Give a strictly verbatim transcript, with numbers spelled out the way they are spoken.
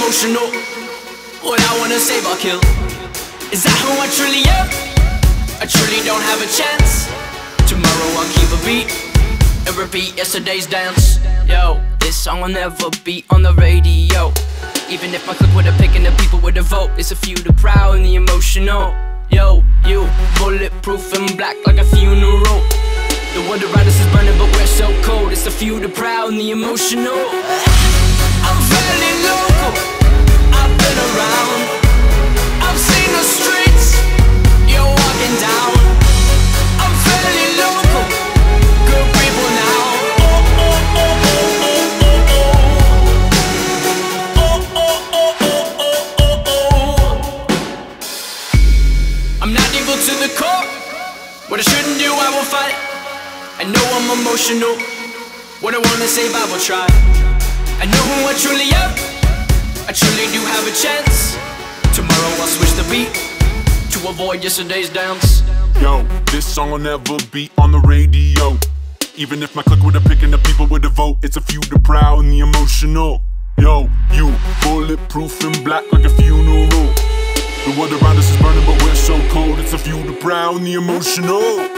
emotional. What I wanna save, I'll kill. Is that who I truly am? I truly don't have a chance. Tomorrow I'll keep a beat and repeat yesterday's dance. Yo, this song will never be on the radio. Even if my clique with a pick and the people with a vote, it's a few the proud and the emotional. Yo, you, bulletproof and black like a funeral. The world around us is burning but we're so cold. It's a few the proud and the emotional. I'm fairly local, I've been around, I've seen the streets you're walking down. I'm fairly local, good people now. Oh, oh, oh, oh, oh, oh, oh. Oh, oh, oh, oh, oh, oh, oh. I'm not evil to the core. What I shouldn't do, I will fight. I know I'm emotional. What I wanna save, I will try. I know who I truly am. I truly do have a chance. Tomorrow I'll switch the beat to avoid yesterday's dance. Yo, this song will never be on the radio. Even if my clique with a pick and the people with a vote, it's a few the proud and the emotional. Yo, you, bulletproof and black like a funeral. The world around us is burning but we're so cold. It's a few the proud and the emotional.